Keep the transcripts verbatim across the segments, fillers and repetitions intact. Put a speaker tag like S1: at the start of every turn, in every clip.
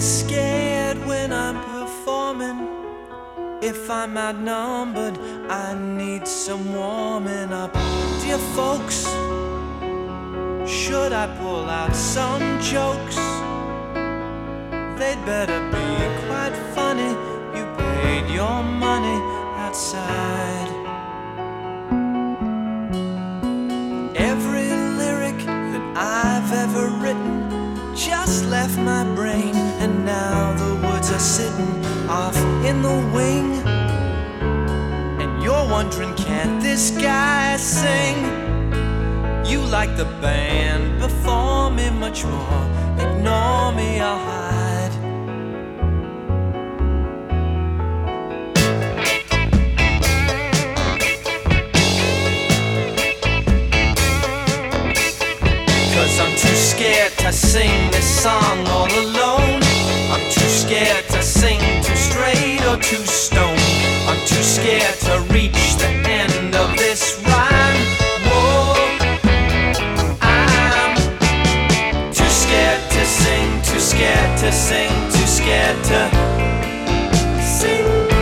S1: scared when I'm performing. If I'm outnumbered, I need some warming up. Dear folks, should I pull out some jokes? They'd better be quite funny. You paid your money outside. Every lyric that I've ever written just left my brain, and now the words are sitting off in the wing. And you're wondering, can't this guy sing? You like the band before me much more. Ignore me, I'll hide. Cause I'm too scared to sing this song all alone. I'm too scared to sing too straight or too stone. I'm too scared to reach the end of this rhyme. Whoa, I'm too scared to sing, too scared to sing, too scared to sing.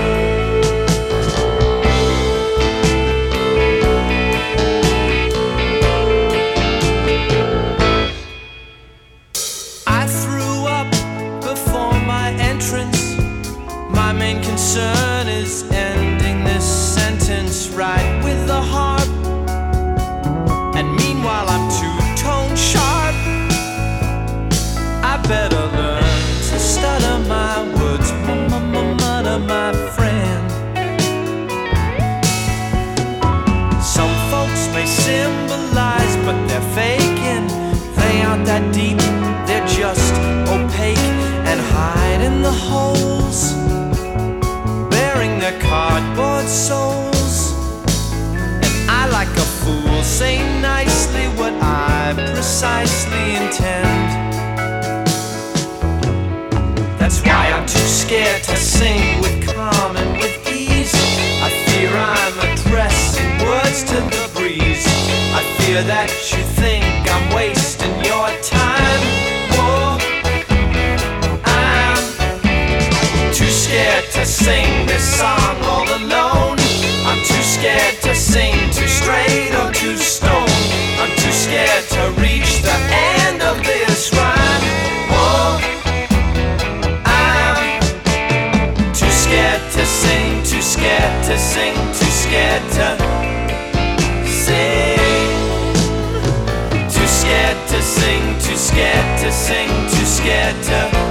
S1: My main concern is ending this sentence right with the harp. And meanwhile I'm two-tone sharp. I better learn to stutter my words, mutter my friend. Some folks may symbolize, but they're faking. They aren't that deep, they're just opaque and hide in the holes, their cardboard souls. And I, like a fool, say nicely what I precisely intend. That's why I'm too scared to sing with calm and with ease. I fear I'm addressing words to the breeze. I fear that you think I'm wasting your time. Whoa, I'm too scared to sing this song all alone. I'm too scared to sing too straight or too stone. I'm too scared to reach the end of this rhyme. Whoa, I'm too scared to sing, too scared to sing, too scared to sing. Too scared to sing, too scared to sing, too scared to